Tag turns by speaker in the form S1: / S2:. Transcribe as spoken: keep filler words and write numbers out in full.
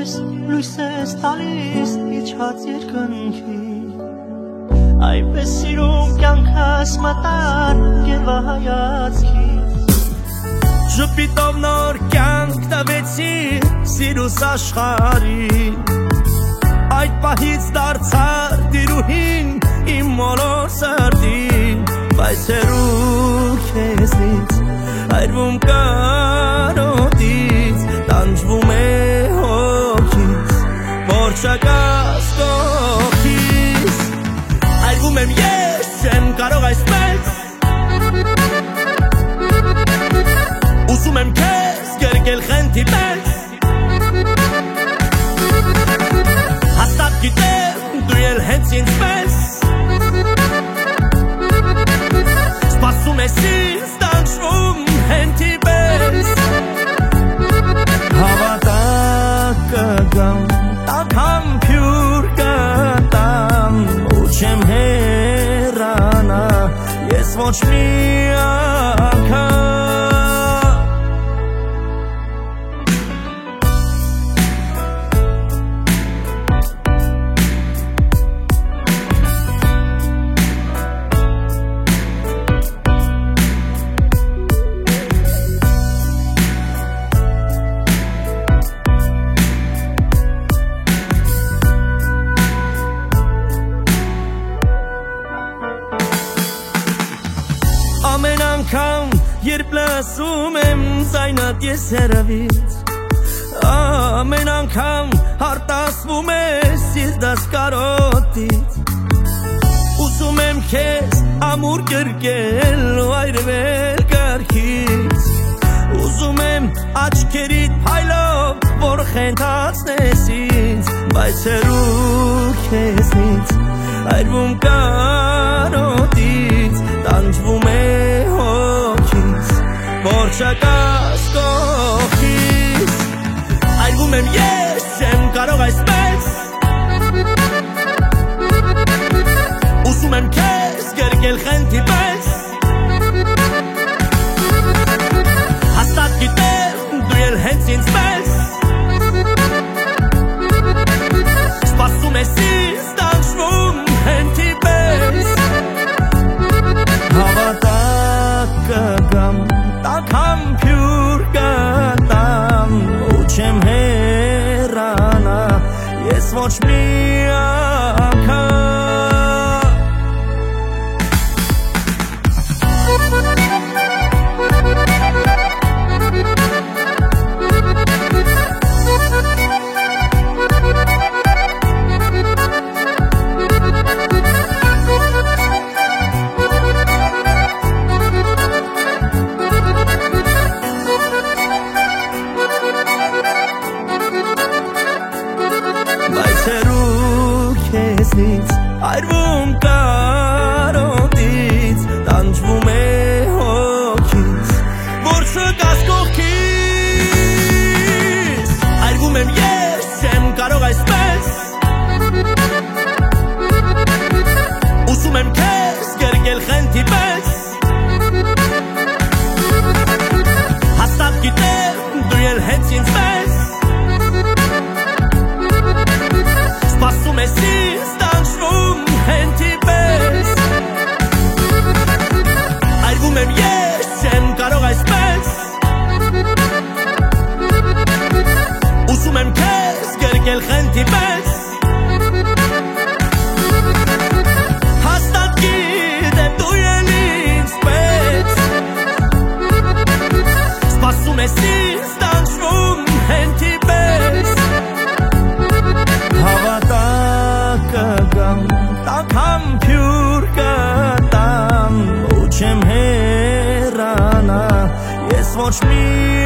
S1: ես լույս ես տալիս իջած երկնքի Այնպես սիրում կյանքս մտար գերվահայացքի
S2: Ժպիտով նոր կյանք տվեցի սիրուս աշխարհի Այդ պահից դարձար տիրուհին իմ մոլոր սրտին Բայց հեռու քեզնից այրվում կարոտից Տանջվում է հոգիս որ չկաս կողքիս Այրվում եմ ես չեմ կարող այսպես Ուզում եմ քեզ կերկել խենթի պես Հաստատ գիտեմ դու էլ հենց ինձ պես Սպասում ես ինձ տանջվում հենթի պես Հավատակ կգամ տաքամ փյուր կտամ ու չեմ հեռանա ես ոչ մի անգամ Ամեն անգամ երբ լսում եմ ձայնդ ես հեռվից Ամեն անգամ հարտասվում ես սիրտս կարոտից Ուզում եմ քեզ ամուր կրկել ու այրվել կրքից Ուզում եմ աչքերիդ փայլով որ խենթացնես ինձ Բայց հեռու քեզնից այրվում կարոտից Տանջվում է հոգիս որ չկաս կողքիս Այրվում եմ ես չեմ կարող այսպես Ուզում եմ քեզ կերկել խենթի պես Հաստատ գիտեմ դու էլ հենց ինձ պես Սպասում ես ինձ տանջվում հենթի պես Հավատակ կգամ տաքամ փյուր կտամ ու չեմ հեռանա ես ոչ մի անգամ Բայց հեռու քեզնից այրվում կարոտից Տանջվում է հոգիս որ չկաս կողքիս Այրվում եմ ես չեմ կարող այսպես Ուզում եմ քեզ կերկել խենթի պես Հաստատ գիտեմ դու էլ հենց ինձ պես Սպասում ես ինձ տանջվում հենթի պես Այրվում եմ ես չեմ կարող այսպես Ուզում եմ քեզ կերկել խենթի պես Հաստատ գիտեմ դու էլ ինձ պես Սպասում ես ինձ տանջվում հենթի պես Հավատակ կգամ տաքամ փյուր կտամ ու չեմ հեռանա ես ոչ մի